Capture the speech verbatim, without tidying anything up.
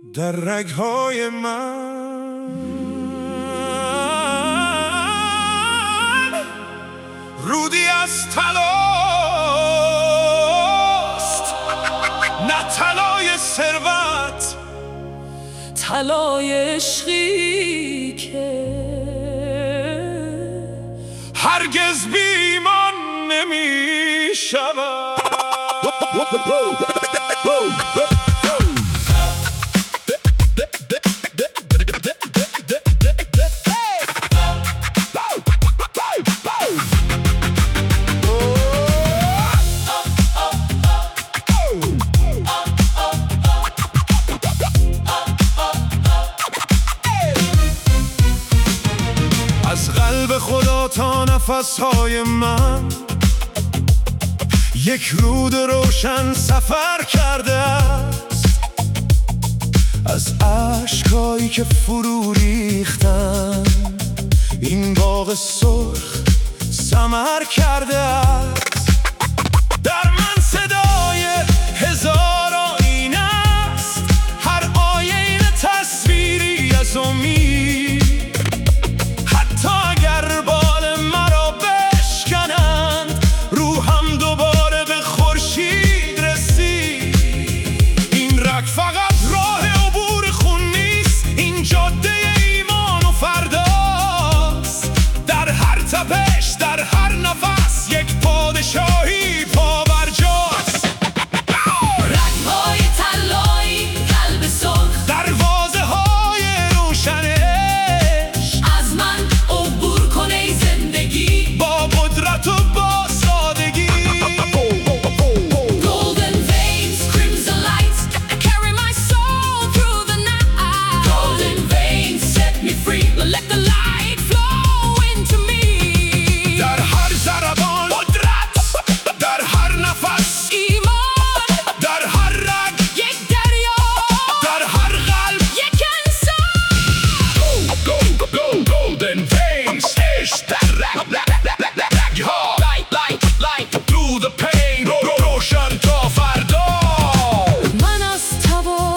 در رگ‌های من رودی از طلاست، نه طلای ثروت، طلای عشقی که هرگز بی ایمان نمی شود. از قلب خدا تا نفسهای من یک رود روشن سفر کرده است. از اشکایی که فرو ریختن این باغ سرخ ثمر کرده است. در من صدای هزار آیینه است، هر آینه تصویری از امید. حتی اگر بال مرا بشکنند، روحم دوباره به خورشید رسید. این رگ فقط راه عبور خون نیست، این جاده ایمان و فرداست. در هر تپش، در هر نفس، یک پادشاهی پابرجاست. رگ‌های طلایی، قلب سرخ، دروازه های روشن عشق، از من عبور کن ای زندگی با قدرت و با سادگی. Golden veins, crimson lights, carry my soul through the night. Golden veins, set me free, let the light flow into me. در هر ضربان قدرت، در هر نفس ایمان، در هر رگ یک دریا، در هر قلب یک انسان. Golden veins، عشق در رگ رگ‌ها. Light, light, light. Through the pain، رو- روشن تا فردا. من از تبا